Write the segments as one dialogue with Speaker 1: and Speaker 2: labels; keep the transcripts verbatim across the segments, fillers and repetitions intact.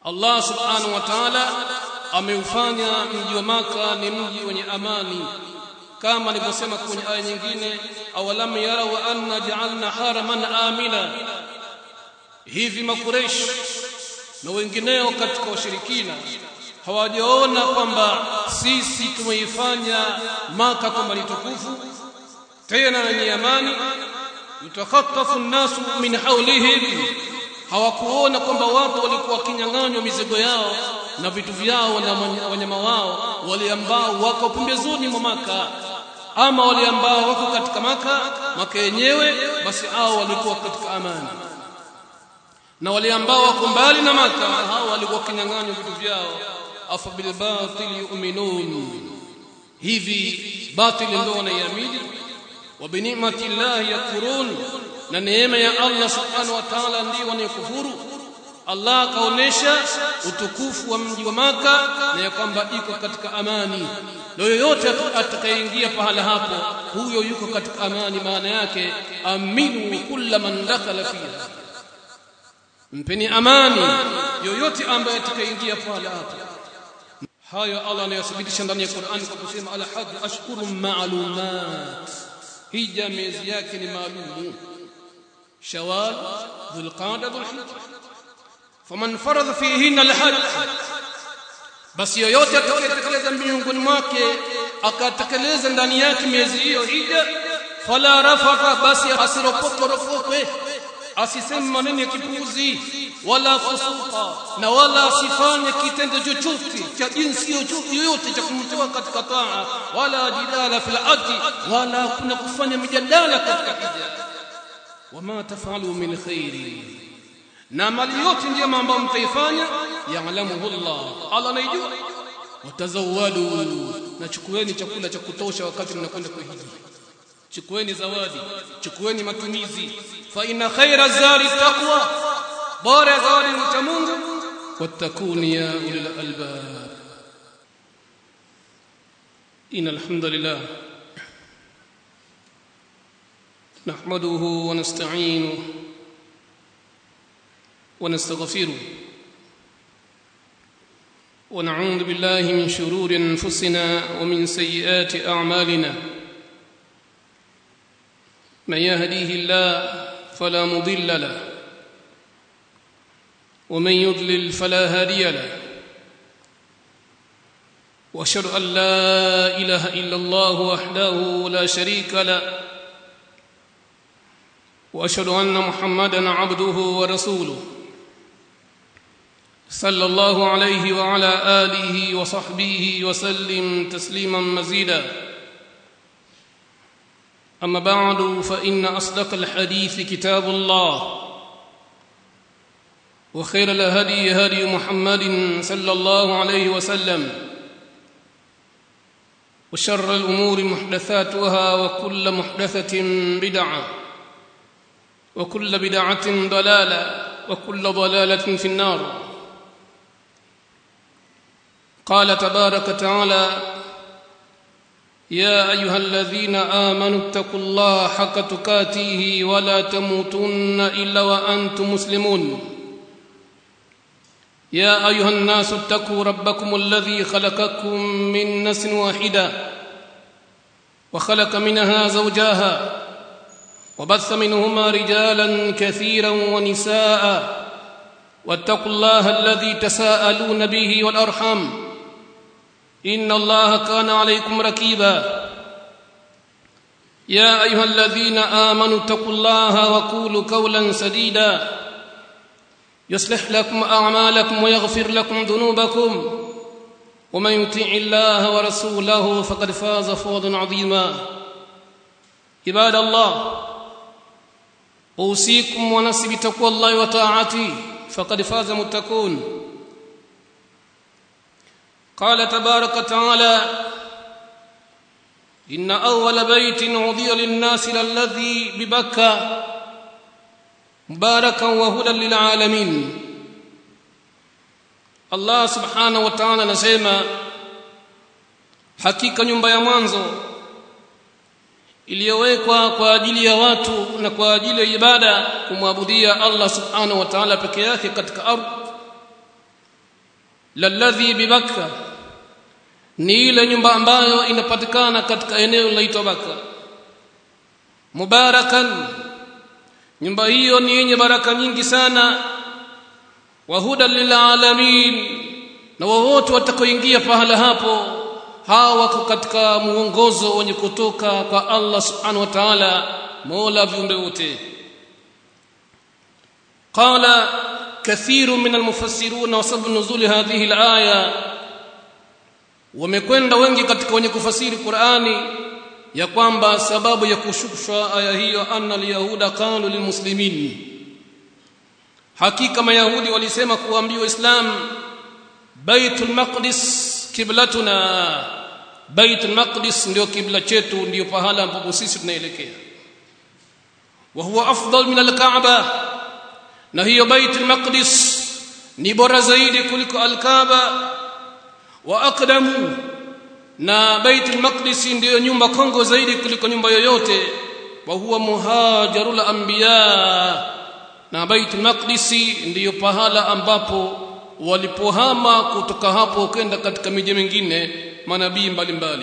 Speaker 1: Allah subhanahu wa ta'ala ameufanya mji wa Maka ni mji wenye amani, kama alivyosema kwenye aya nyingine, awalam yara wa anna ja'alna haraman amina. Hivi makureish na wengineo katika washirikina hawajaona kwamba sisi tumeifanya Maka kama ni tukufu tena ni amani? Yutakhaffafu an-nasu min hawlihim, hawakuona kwamba watu walikuwa kinyang'anywa mizigo yao na vitu vyao na wanyama wao, wale ambao wako pembezoni mwa Maka, ama wale ambao wako katika Maka Maka yenyewe, basi hao walikuwa katika amani, na wale ambao wako mbali na Maka hao walikuwa kinyang'anywa vitu vyao. Afa bil batil yu'minun, hivi batili ndio wanaiamini, wa bi ni'mati llahi yakfurun, na neema ya Allah subhanahu wa ta'ala ndio wanayokufuru. Allah kaonesha utukufu wa mji wa Maka na ya kwamba iko katika amani, na yoyote atakayeingia pahala hapo huyo yuko katika amani. Maana yake aminu kulla man dakhala fiha, mpeni amani yoyote ambaye atakayeingia pahala hapo. Hayo Allah anayathibitisha ndani ya Qur'an kwa kusema al-hajj ashhurun ma'lumat, hija miezi yake ni maalumu, Shawwal, Dhulqa'da, Dhulhijja. Faman faradha fihinna al-hajj, basi yoyote atakayetekeleza miongoni mwake akatekeleza ndani yake miezi hiyo hija, fala rafatha, basi asiropokwe, asiseme maneno ya kipuzi, wala fusuqa, na wala asifanye kitendo chochote cha jinsi yoyote cha kumtoa katika taa, wala jidala fil ardi, wala kuna kufanya mjadala katika hija. Wama tafalu min khairi, na mali yote ndiyo mambo mtaifanya, ya'lamuhu Allah, Allah anajua. Watazawadu, na chukueni chakula cha kutosha wakati mnakwenda kwa hija. Chukueni zawadi, chukueni matumizi. Fa inna khayra zari taqwa, bora zawadi ni cha Mungu. Wattakuni ya ulil albab. Innal hamdalillah nahmaduhu wa nasta'inuhu wa nastaghfiruh wa na'udhu billahi min shururi anfusina wa min sayyiati a'malina. من يهديه الله فلا مضل له ومن يضلل فلا هادي له واشهد ان لا اله الا الله وحده لا شريك له واشهد ان محمدا عبده ورسوله صلى الله عليه وعلى اله وصحبه وسلم تسليما مزيدا. أما بعد، فإن أصدق الحديث كتاب الله، وخير الهدي هدي محمد صلى الله عليه وسلم، وشر الأمور محدثاتها، وكل محدثة بدعة، وكل بدعة ضلالة، وكل ضلالة في النار. قال تبارك وتعالى: يا أيها الذين آمنوا اتقوا الله حق تقاته ولا تموتن إلا وأنتم مسلمون. يا أيها الناس اتقوا ربكم الذي خلقكم من نفس واحدة وخلق منها زوجها وبث منهما رجالا كثيرا ونساء، واتقوا الله الذي تساءلون به والأرحام، إن الله كان عليكم رقيبا. يا أيها الذين آمنوا اتقوا الله وقولوا قولا سديدا يصلح لكم أعمالكم ويغفر لكم ذنوبكم، ومن يطع الله ورسوله فقد فاز فوزا عظيما. عباد الله، أوصيكم ونفسي بتقوى الله وطاعته، فقد فاز المتقون. قال تبارك وتعالى: إن أول بيت وضع للناس للذي ببكة مباركا وهدى للعالمين. Allah subhanahu wa ta'ala anasema, hakika nyumba ya mwanzo iliyowekwa kwa ajili ya watu na kwa ajili ya ibada kumwabudia Allah subhanahu wa ta'ala peke yake katika ardhi lalladhi bibakka ni ile nyumba ambayo inapatikana katika eneo linaloitwa Bakka. Mubarakan, nyumba hiyo ni yenye baraka nyingi sana. Wa hudan lil alamin, na wote watakaoingia pahala hapo hawa wako katika muongozo wenye kutoka kwa Allah subhanahu wa ta'ala, mola viumbe wote. Qala kathiru min almufassirun wa sabab nuzul hadhihi alaya, wamekwenda wengi katika wenye kufasiri Qur'ani ya kwamba sababu ya kushushwa aya hiyo anna alyahuda qalu lilmuslimin, hakika mayahudi walisema kuambia Waislamu Baitul Maqdis kiblatuna, Baitul Maqdis ndio kibla chetu, ndio pahala ambapo sisi tunaelekea. Wa huwa afdal min al-Kaaba, na hiyo Baitul Maqdis ni bora zaidi kuliko al-Kaaba. Wa aqdamu, na Baitul Maqdis ndio nyumba kongo zaidi kuliko nyumba yoyote. Wa huwa muhajarul anbiya, na Baitul Maqdis ndio pahala ambapo walipohama kutoka hapo kwenda katika miji mingine manabii mbalimbali.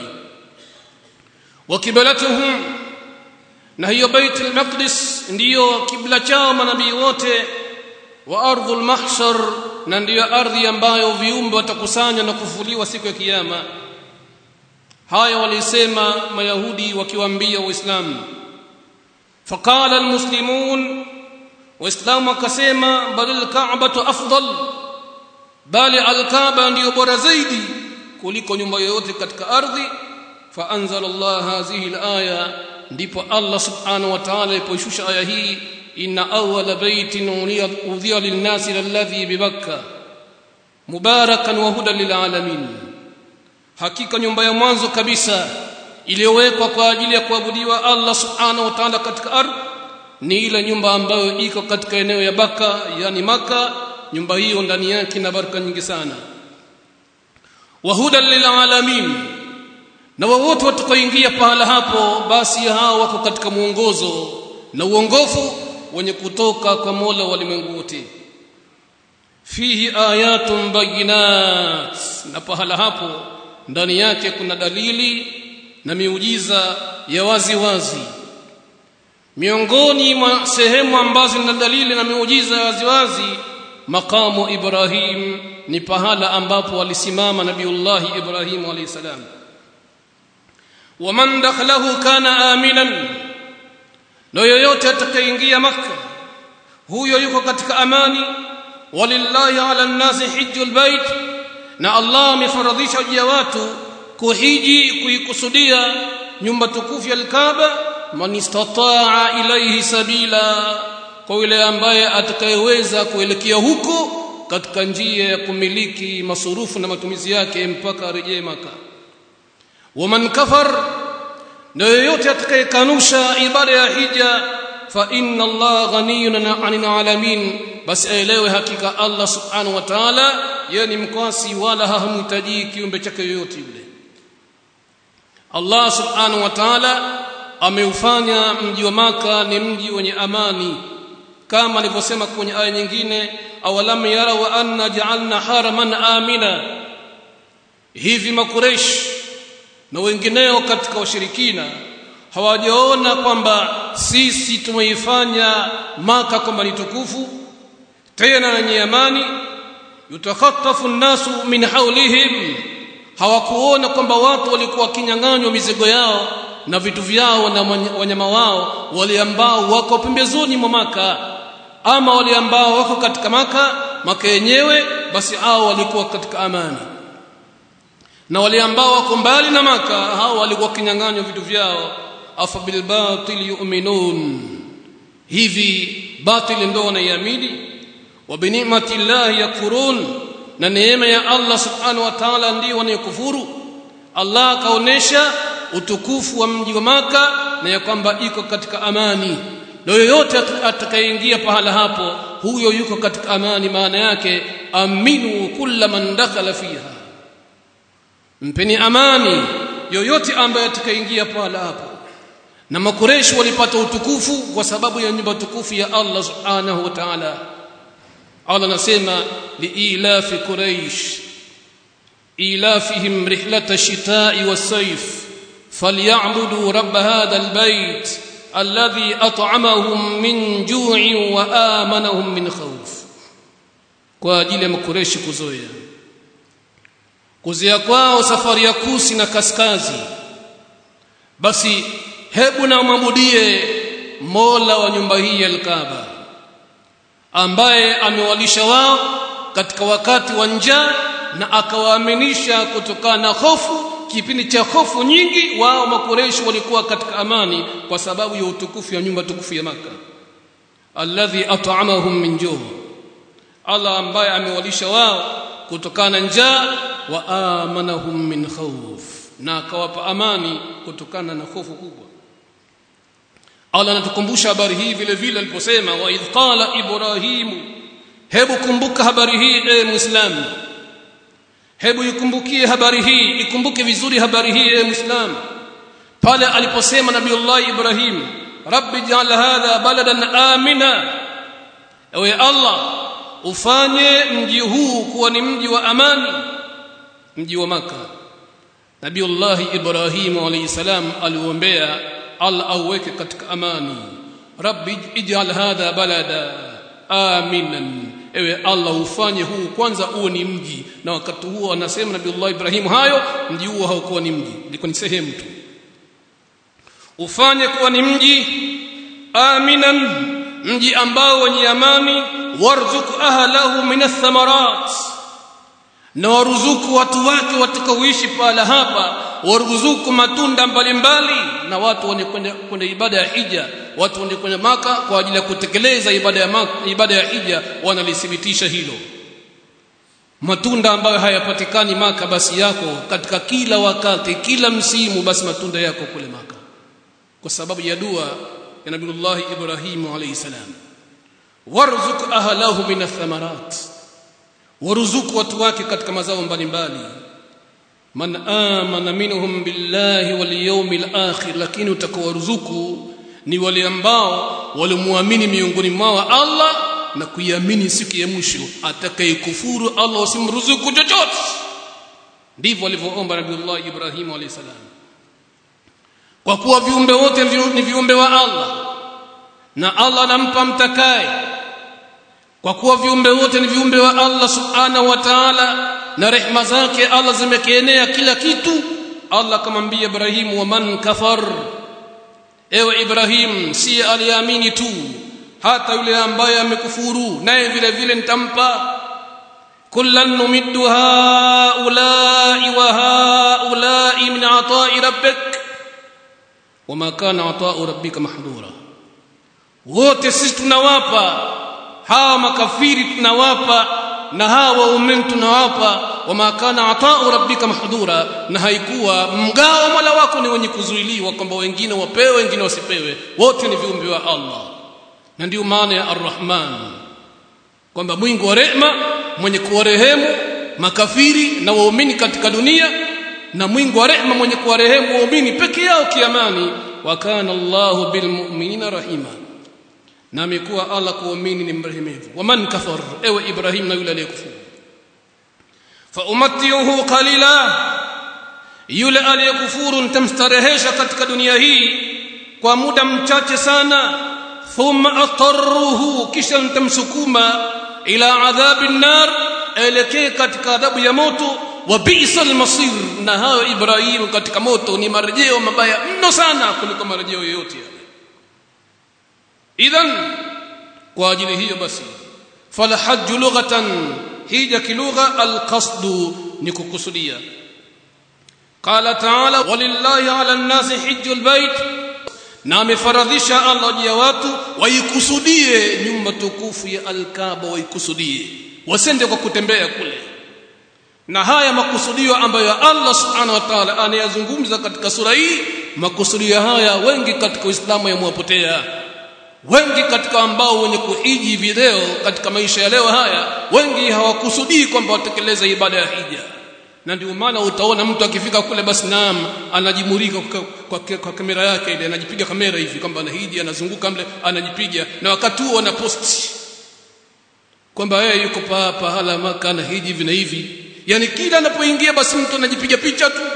Speaker 1: Wa kiblatuhum, na hiyo Baitul Maqdis ndiyo kibla chao manabii wote. Wa ardhul mahshar, na ndiyo ardhi ambayo viumbe watakusanywa na kufufuliwa siku ya kiyama. Haya walisema mayahudi wakiwaambia Waislamu. Faqala almuslimun, Waislamu wakasema balil Ka'batu afdal, bali al-Kaaba ndiyo bora zaidi kuliko nyumba yoyote katika ardhi. Fa anzala Allah hadhihi al-aya, ndipo Allah subhanahu wa ta'ala aliposhusha aya hii, inna awwala baytin udhiya lin-nasi alladhi bibakka mubarakan wa hudan lil alamin, hakika nyumba ya mwanzo kabisa iliyowekwa kwa ajili ya kuabudiwa Allah subhanahu wa ta'ala katika ardhi ni ile nyumba ambayo iko katika eneo ya Bakka, yani Makka. Nyumba hiyo ndani yake na baraka nyingi sana. Wa hudan lil alamin, na wote watakaoingia pahala hapo basi hao wako katika muongozo na uongofu wenye kutoka kwa Mola wa ulimwengu wote. Fihi ayatun bayinat, na pahala hapo ndani yake kuna dalili na miujiza ya wazi wazi. Miongoni mwa sehemu ambazo zina dalili na miujiza ya wazi wazi, maqamu Ibrahim, ni pahala ambapo walisimama Nabiullah Ibrahim alayhi salam. Wa man dakhalahu kana aminan, na yoyote atakayeingia Makka huyo yuko katika amani. Walillahi ala an-nasi hijjul bait, na Allah amefaradhisha juu ya watu kuhiji, kuikusudia nyumba tukufu ya al-Kaaba. Man istata'a ilayhi sabila, kwa yule ambaye atakayeweza kuelekea huko katika njia ya kumiliki masurufu na matumizi yake mpaka arejee Makka. Wa man kafar, na yoyote atakayekanusha ibada ya hija, fa inna Allah ghaniyun 'anil alamin, basi aelewe hakika Allah subhanahu wa ta'ala yeye ni mkwasi wala hamhitaji kiumbe chake yoyote yule. Allah subhanahu wa ta'ala ameufanya mji wa Makka ni mji wenye amani, kama alivyosema kwenye aya nyingine, awalam yara wa anna ja'alna haraman amina. Hivi Makureish na wengineo katika washirikina hawajaona kwamba sisi tumeifanya Makka kwamba ni tukufu tena yenye amani? Yutakhatafu an-nasu min hawlihim, hawakuona kwamba watu walikuwa kinyang'anywa mizigo yao na vitu vyao na wanyama wao, wale ambao wako pembezoni mwa Makka ama wale ambao wako katika Makka Makka yenyewe, basi hao walikuwa katika amani, na wale ambao wako mbali na Makka hao walikuwa kinyang'anywa vitu vyao. Afa bil batil yu'minun, hivi batil ndio wanaiamini. Wa bi ni'mati llahi yakfurun, na neema ya Allah subhanahu wa ta'ala ndio wanayokufuru. Allah kaonesha utukufu wa mji wa Makka na ya kwamba iko katika amani, na yoyote atakayeingia pahala hapo huyo yuko katika amani. Maana yake aminu kulla man dakhala fiha, mpeni amani yoyote ambaye atakayeingia pahala hapo. Na Makureish walipata utukufu kwa sababu ya nyumba tukufu ya Allah subhanahu wa ta'ala. Allah anasema liilafi Quraish ilafihim rihlata shita'i was-sayf falyabudu rabb hadha al-bayt alladhi at'amahum min ju'in wa amanahum min khawf. Kwa ajili ya Makureshi kuzoea kuzoea kwao safari ya kusi na kaskazi, basi hebu na mwabudie Mola wa nyumba hii ya Al-Kaaba ambaye amewalisha wao katika wakati wa njaa na akawaaminisha kutokana na hofu. Kipindi cha hofu nyingi wao Makureshi walikuwa katika amani kwa sababu ya utukufu ya nyumba tukufu ya Maka. Alladhi at'amahum min ju', Allah ambaye amewalisha wao kutokana na njaa, wa amanahum min khawf, na akawapa amani kutokana na hofu kubwa. Allah anatukumbusha habari hii vile vile aliposema wa idh qala Ibrahim. Hebu kumbuka habari hii e Muislamu, hebu ikumbukie habari hii, ikumbuke vizuri habari hii e Muislamu, pale aliposema Nabiullah Ibrahim, Rabbi ja'al hadha baladan amina, ewe Allah ufanye mji huu kuwa ni mji wa amani, mji wa Maka. Nabiullah Ibrahim alayhi salam aliombea Allah auweke katika amani. Rabbi ij'al hadha balada aminan, ewe Allah ufanye huu kwanza uwe ni mji. Na wakati huo anasema Nabiullah Ibrahim hayo, mji huo haukuwa ni mji, ilikuwa ni sehemu tu. Ufanye kuwa ni mji aminan, mji ambao wenye amani. Warzuq ahlahu min ath-thamarat, na waruzuku watu wake watakaoishi pala hapa, waruzuku matunda mbalimbali. Na watu wanakwenda kwenda ibada ya hija, watu wanakwenda Maka kwa ajili ya kutekeleza ibada ya Maka, ibada ya hija, wanalithibitisha hilo. Matunda ambayo hayapatikani Maka basi yako katika kila wakati, kila msimu, basi matunda yako kule Maka, kwa sababu ya dua ya Nabiullah Ibrahim alayhi salam. Warzuq ahlahu min ath-thamarat, waruzuku watu wake katika mazao mbalimbali. Man amana minhum billahi wal yawmil akhir, lakini utakawaruzuku ni wale ambao walimuamini miongoni mwao Allah na kuiamini siku ya mwisho. Atakayekufuru Allah usimruzuku chochote. Ndivyo alivyoomba Nabiullah Ibrahim alayhi salam, kwa kuwa viumbe wote ni viumbe wa Allah na Allah anampa mtakaye. Kwa kuwa viumbe wote ni viumbe wa Allah subhanahu wa ta'ala, na rehema zake Allah zimekienea kila kitu. Allah akamwambia Ibrahim, wa man kafar, ewe Ibrahim, si aliamini tu, hata yule ambaye amekufuru naye vile vile nitampa. kullan numiddu haula'i wa haula'i min ata'i rabbik wama kana ata'u rabbika mahdura. Wote sisi tunawapa, hawa makafiri tunawapa, na hawa waumini tunawapa. Wama kana ata'u rabbika mahdura, na haikuwa mgao Mola wako ni wenye kuzuiliwa kwamba wengine wapewe wengine wasipewe. Wote ni viumbe wa Allah, na ndio maana ya Ar-Rahman, kwamba mwingi wa rehema, mwenye kuwarehemu makafiri na waumini katika dunia, na mwingi wa rehema, mwenye kuwarehemu waumini peke yao kiamani. Wa kana Allahu bil mu'minina rahima, na amekuwa Allah kuamini ni mrehemevu. Wa man kafar, ewe Ibrahim, na yule aliyekufuru, fa umattiuhu qalila, yule aliyekufuru nitamstarehesha katika dunia hii kwa muda mchache sana. Thumma atarruhu, kisha nitamsukuma ila adhabin nar, elekee katika adhabu ya moto. Wa bi'sal masir, na hayo Ibrahim katika moto ni marejeo mabaya mno sana kuliko marejeo yote yale. Idhan, kwa ajili hiyo basi, fala hajju lughatan, hija kilugha, alqasdu ni kukusudia. Qala ta'ala, walillahi 'ala an-nasi hajjul bait, na amefaradhisha Allah juu ya watu waikusudie nyumba tukufu ya Al-Kaaba, waikusudie, wasende kwa kutembea kule. Na haya makusudio ambayo Allah subhanahu wa ta'ala anayazungumza katika sura hii, makusudio haya wengi katika Uislamu yamewapotea. Wengi katika ambao wenye kuhiji video katika maisha ya leo haya, wengi hawakusudii kwamba watekeleza ibada ya hija. Na ndio maana utaona mtu akifika kule basi naam anajimurika kwa, kwa, kwa kamera yake ile, anajipiga kamera hivi kwamba anahiji, anazunguka mle anajipiga, na wakati huo ana post kwamba yeye yuko hapa hala Maka na hiji hivi na hivi. yani kila anapoingia basi mtu anajipiga picha tu.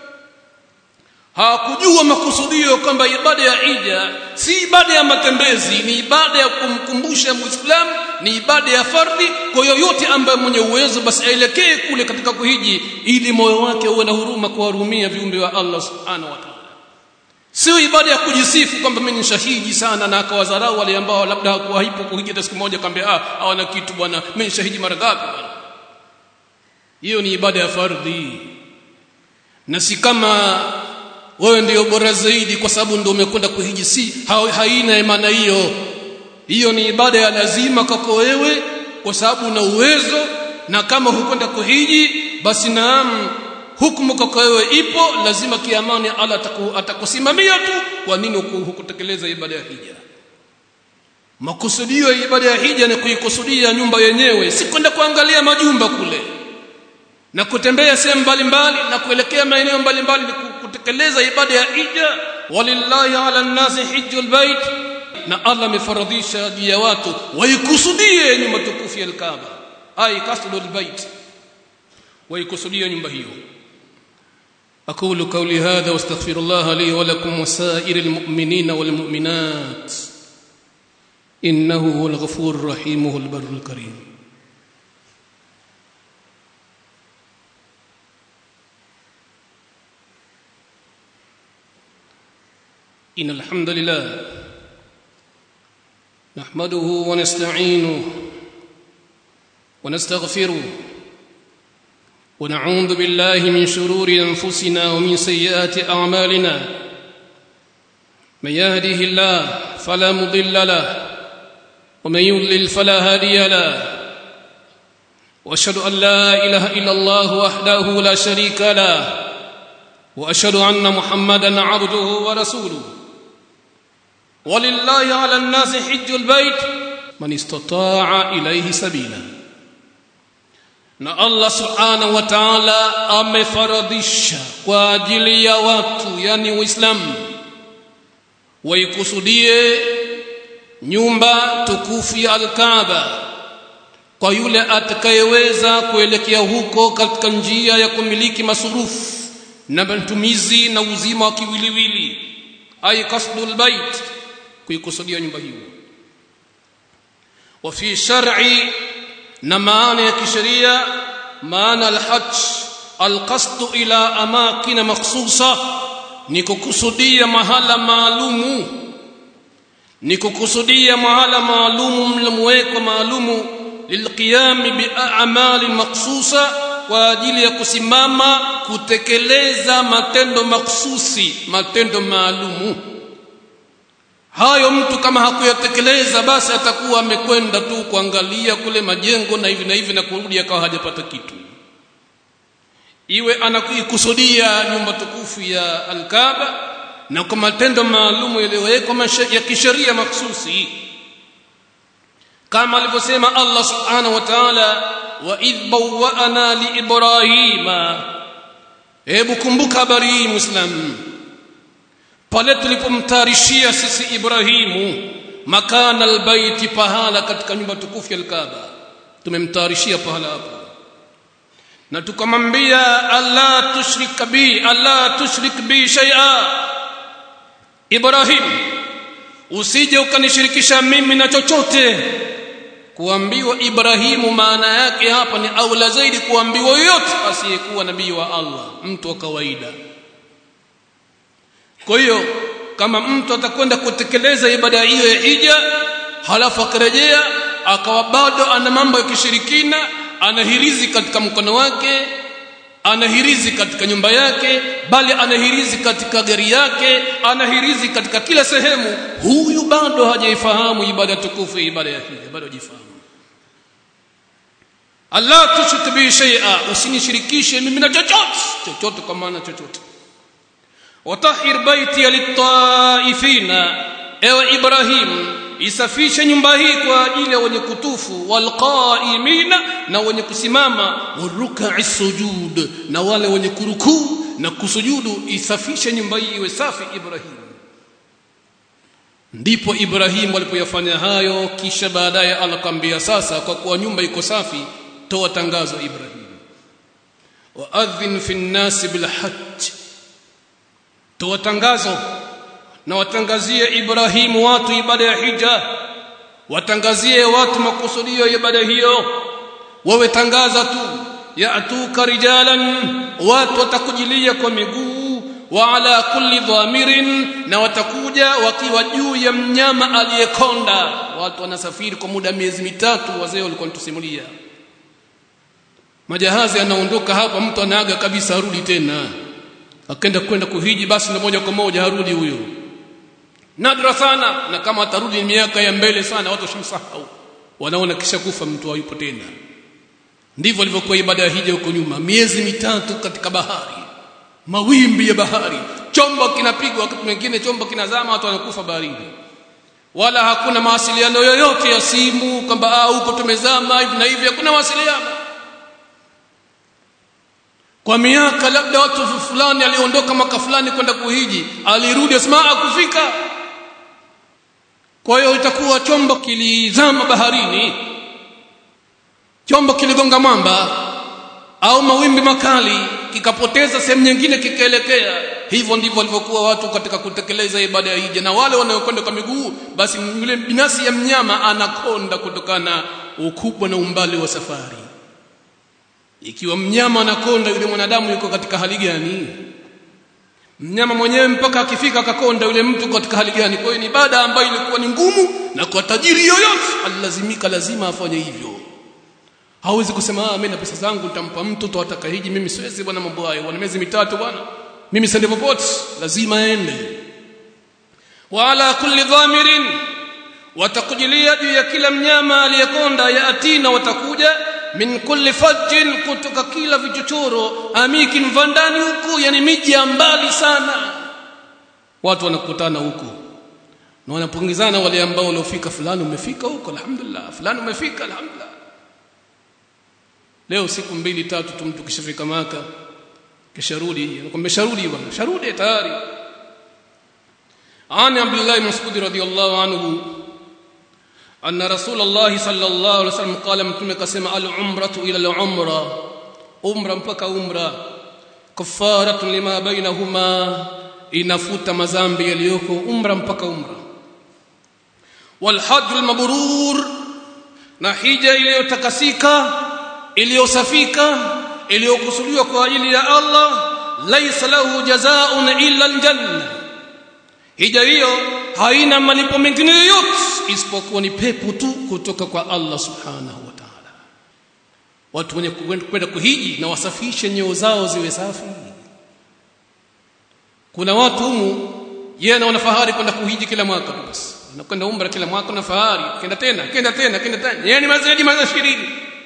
Speaker 1: Hakujua makusudio kwamba ibada ya hija si ibada ya matembezi, ni ibada ya kumkumbusha Muislamu, ni ibada ya fardhi. Kwa yoyote ambaye mwenye uwezo basi aelekee kule katika kuhiji, ili moyo wake uwe na huruma kuwarumia viumbe wa Allah subhanahu wa ta'ala. Sio ibada ya kujisifu kwamba mimi ni shahidi sana na akawadharau wale ambao labda hakuwa hipo kuhiji hata siku moja, kwamba ah hawana kitu bwana, mimi ni shahidi mara ngapi bwana. Hiyo ni ibada ya fardhi, na si kama wewe ndio bora zaidi kwa sababu ndio umekwenda kuhiji. Si ha, haina maana hiyo. Hiyo ni ibada ya lazima kwako wewe kwa sababu una uwezo, na kama hukwenda kuhiji basi naam, hukumu kwako wewe ipo, lazima kiamani Allah atakusimamia tu. Kwa nini hukutekeleza ibada ya hija? Makusudio ya ibada ya hija ni kuikusudia nyumba yenyewe, si kwenda kuangalia majumba kule na kutembea sehemu mbalimbali na kuelekea maeneo mbalimbali, kutekeleza ibada ya hija. Walillahi ala nnasi hijjul bait, na Allah amefaradhisha juu ya watu waikusudie nyumba tukufu ya Kaaba, ai qasdul bait, waikusudie nyumba hiyo. aqulu qawli hadha wastaghfirullah li wa lakum wa sa'iril mu'minina wal mu'minat innahu huwal ghafurur rahim wal barrul karim. إن الحمد لله نحمده ونستعينه ونستغفره ونعوذ بالله من شرور أنفسنا ومن سيئات أعمالنا. من يهده الله فلا مضل له ومن يضلل فلا هادي له، وأشهد أن لا إله إلا الله وحده لا شريك له، وأشهد أن محمدا عبده ورسوله. ولله على الناس حج البيت من استطاع إليه سبيلا. na Allah subhanahu wa ta'ala amefaradhisha kwa ajili ya watu, yani Uislamu, waikusudie nyumba tukufu ya Al-Kaaba kwa yule atakayeweza kuelekea huko katika njia ya kumiliki masurufu na matumizi na uzima wa kiwiliwili, ay qasdul bait, kuikusudia nyumba hiyo. Wa fi shar'i, na maana ya kisheria, maana al-hajj al-qasdu ila amakin makhsusa, ni kukusudia mahala maalumu, ni kukusudia mahala maalumu mlimweko maalumu, lilqiyam bi'amali makhsusa, kwa ajili ya kusimama kutekeleza matendo makhsusi, matendo maalumu. Hayo mtu kama hakuyatekeleza basi atakuwa amekwenda tu kuangalia kule majengo na hivi na hivi na kurudi akawa hajapata kitu. Iwe anakuikusudia nyumba tukufu ya Al-Kaaba na kwa matendo maalumu yaliyowekwa ya kisheria makhsusi, kama alivyosema Allah subhanahu wa ta'ala, wa idh bawwa'na li Ibrahima. Hebu kumbuka habari hii Muislamu, pale tulipomtarishia sisi Ibrahimu makana albayti, pahala katika nyumba tukufu ya Al-Kaaba, tumemtarishia pahala hapo na tukamwambia Allah tushrik bi Allah tushrik bi shay'a, Ibrahim usije ukanishirikisha mimi na chochote. Kuambiwa Ibrahimu maana yake hapa ni aula zaidi kuambiwa yoyote asiyekuwa nabii wa Allah, mtu wa kawaida. Kwa hiyo kama mtu atakwenda kutekeleza ibada hiyo ya hija halafu akarejea akawa bado ana mambo ya kishirikina, anahirizi katika mkono wake, anahirizi katika nyumba yake, bali anahirizi katika gari yake, anahirizi katika kila sehemu, huyu bado hajaifahamu ibada tukufu, ibada ya hija bado hajifahamu. Allah tushrik bi shay'a, usinishirikishe mimi na chochote, chochote kwa maana chochote. Watahhir baiti lit-taifina, ewe Ibrahim isafishe nyumba hii kwa ajili ya wenye kutufu, walqaimina, na wenye kusimama, waruk'i sujud, na wale wenye kurukuu na kusujudu. Isafishe nyumba hii iwe safi Ibrahim. Ndipo Ibrahim alipoyafanya hayo, kisha baadaye Allah akamwambia, sasa kwa kuwa nyumba iko safi, toa tangazo Ibrahim, waadhin fi an-nas bil hajj, tuwatangazo na watangazie Ibrahimu watu ibada ya hija, watangazie watu makusudio ya ibada hiyo. Wawe tangaza tu, ya'tuka rijalan, watu watakujilia kwa miguu, wa ala kulli dhamirin, na watakuja wakiwa juu ya mnyama aliyekonda. Watu wanasafiri kwa muda miezi mitatu, wazee walikuwa wanatusimulia. Majahazi yanaondoka hapa, mtu anaaga kabisa arudi tena, akaenda kwenda kuhiji, basi na moja kwa moja harudi huyo. Nadra sana, na kama atarudi miaka ya mbele sana watu shimsahau, wanaona kisha kufa mtu hayupo tena. Ndivyo ilivyokuwa ibada ya hija huko nyuma, miezi mitatu katika bahari, mawimbi ya bahari, chombo kinapigwa, wakati mwingine chombo kinazama, watu wanakufa baharini. Wala hakuna mawasiliano yoyote ya simu kwamba ah huko tumezama hivi na hivi, hakuna mawasiliano. Kwa miaka labda watu fulani aliondoka mwaka fulani kwenda kuhiji, alirudi asema kufika. Kwa hiyo itakuwa chombo kilizama baharini, chombo kiligonga mwamba au mawimbi makali kikapoteza sehemu nyingine kikaelekea. Hivyo ndivyo walivyokuwa watu katika kutekeleza ibada ya hija. Na wale wanaokwenda kwa miguu, basi yule binafsi ya mnyama anakonda kutokana ukubwa na umbali wa safari. Ikiwa mnyama anakonda, yule mwanadamu yuko katika hali gani? Mnyama mwenyewe mpaka akifika akakonda, yule mtu katika hali gani? Kwa hiyo ni ibada ambayo ilikuwa ni ngumu, na kwa tajiri yoyote alilazimika lazima afanye hivyo. Hawezi kusema ah mimi na pesa zangu nitampa mtu tu ataka hiji, mimi siwezi bwana, mambo hayo bwana, miezi mitatu bwana, mimi sende popote. Lazima aende. Wala kulli dhamirin, watakujilia juu ya kila mnyama aliyekonda, ya atina, watakuja min kulli fajjin, kutoka kila vichochoro, amikin, vandani huku, yani miji mbali sana. Watu wanakutana huko na wanapongezana, wale ambao waliofika, fulani umefika huko alhamdulillah, fulani umefika alhamdulillah. Leo siku mbili tatu tu mtu kishafika Maka kisha rudi, anakuambia sharudi bwana, sharudi tayari. Ani Abdullah ibn Mas'ud radhiyallahu anhu anna Rasulullah sallallahu alaihi wasallam qala, mtume kasema, al-umratu ila al-umra, umra mpaka umra, kafaratu lima bainahuma, inafuta madhambi yaliyoko umra mpaka umra. Wal hajj al-mabrur, na hija iliyotakasika, iliyosafika, iliyokusudiwa kwa ajili ya Allah, laysa lahu jazaa'un illa al-janna, hija hiyo haina malipo mengine yoyote isipokuwa ni pepo tu kutoka kwa Allah subhanahu wa ta'ala. Watu wenye kwenda kuhiji na wasafishe nyoyo zao ziwe safi. Kuna watu humu yeye anaona fahari kwenda kuhiji kila mwaka tu, basi anakwenda umra kila mwaka na fahari, kenda tena kenda tena kenda tena, yani mazidi mara ishirini.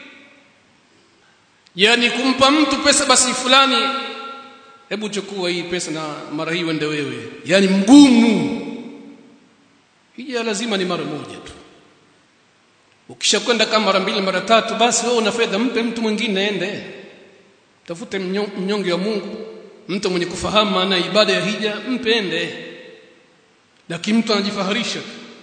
Speaker 1: Yani kumpa mtu pesa, basi fulani hebu chukua hii pesa na mara hii wende wewe, yani mgumu. Hija lazima ni mara moja tu. Ukishakwenda kama mara mbili mara tatu, basi wewe una fedha, mpe mtu mwingine aende. Tafute mnyonge wa Mungu, mtu mwenye kufahamu maana ibada ya hija, mpe ende. Lakini mtu anajifaharisha.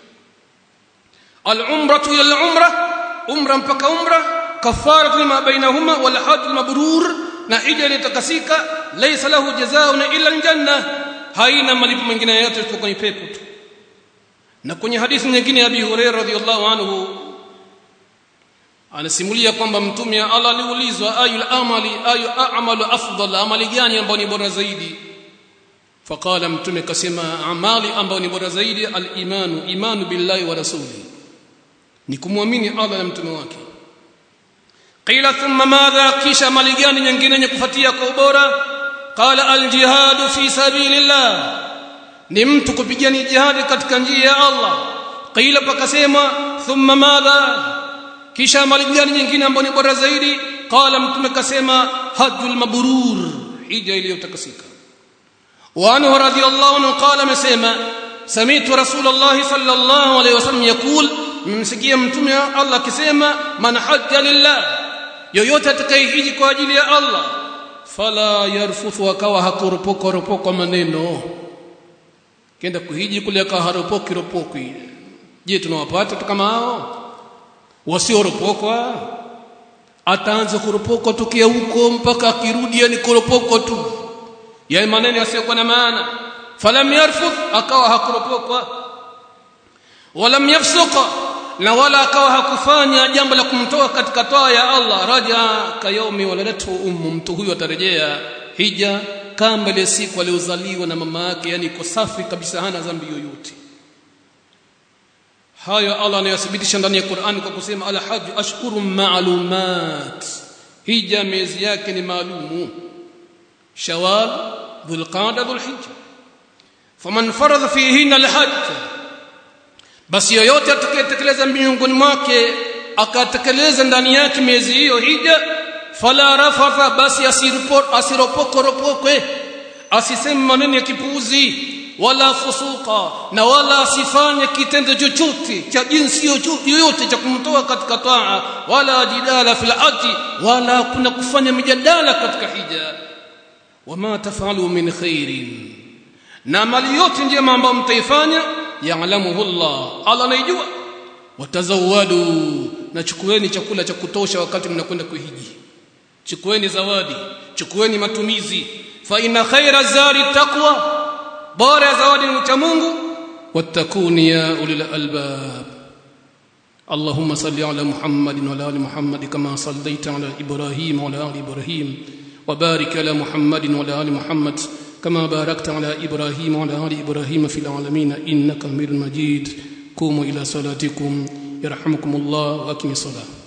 Speaker 1: Al-umratu ila al-umra, umra mpaka umra, kafaratu lima bainahuma, wal hajj al-mabrur, na hija iliyotakasika, laysa lahu jazaa'un illa al-janna, haina malipo mengine yote isipokuwa ni pepo tu. Na kwenye hadithi nyingine ya Abi Hurairah radhiyallahu anhu anasimulia kwamba mtume Allah aliulizwa, ayul amali ayu a'malu afdal, amali gani ambayo ni bora zaidi? Faqala, mtume kasema, amali ambayo ni bora zaidi al-imanu, imanu billahi wa rasuli, ni kumwamini Allah na mtume wake. Qila thumma madha, kisha amali gani nyingine yenye kufuatia kwa ubora? Qala al-jihadu fi sabilillah, ni mtu kupigania jihad katika njia ya Allah. Qila, pakasema thumma madha, kisha amali gani nyingine ambayo ni bora zaidi? Qala, mtume kasema hajjul mabrur, hija iliyotakasika. Wa anhu radhiyallahu anhu qala, amesema sami'tu rasulullah sallallahu alayhi wasallam yaqul, mmsikia mtume Allah akisema, man hajja lillah, yoyote atakayehiji kwa ajili ya Allah, fala yarfuthu, akawa hakuropoko ropoko maneno. Kenda kuhiji kule akawa haropoki ropoki. Je, tunawapata tu kama hao wasioropokwa? ataanza kuropoko tokea huko mpaka akirudi yani kuropoko tu, yani maneno yasiyokuwa na maana. Falam yarfud, akawa hakuropokwa. Walam yafsuqa, na wala akawa hakufanya jambo la kumtoa katika toa ya Allah. Raja kayomi waladatu ummu, mtu huyo atarejea hija kama ile siku aliozaliwa na mama yake, yani iko safi kabisa, hana dhambi yoyote. Hayo Allah anayathibitisha ndani ya Qur'an kwa kusema al-hajj ashhurun ma'lumat, hija miezi yake ni maalumu, Shawwal, Dhulqa'da, Dhulhijja. Faman faradha fihinna al-hajj, basi yoyote atakayetekeleza miongoni mwake akatekeleza ndani yake miezi hiyo hija, fala rafatha, basi asiropokwe, asiseme maneno ya kipuuzi, wala fusuqa, na wala asifanye kitendo chochote cha jinsi yoyote cha kumtoa katika taa, wala jidala fil ati, wala kuna kufanya mijadala katika hija. Wama tafalu min khairin, na mali yote njema ambayo mtaifanya ya'lamuhu Allah, Allah anajua. Watazawadu, na chukueni chakula cha kutosha wakati mnakwenda kuhiji. Chukueni zawadi, chukueni matumizi. Fa inna khaira zari taqwa, bora zawadi ni cha Mungu. Wattakuni ya ulil albab. Allahumma salli ala Muhammadin wa ala ali Muhammad kama sallaita ala Ibrahim wa ala ali Ibrahim, wa barik ala Muhammadin wa ala ali Muhammad كما باركت على إبراهيم وعلى آل إبراهيم في العالمين إنك حميد مجيد. قوموا إلى صلاتكم يرحمكم الله وأقيموا الصلاة.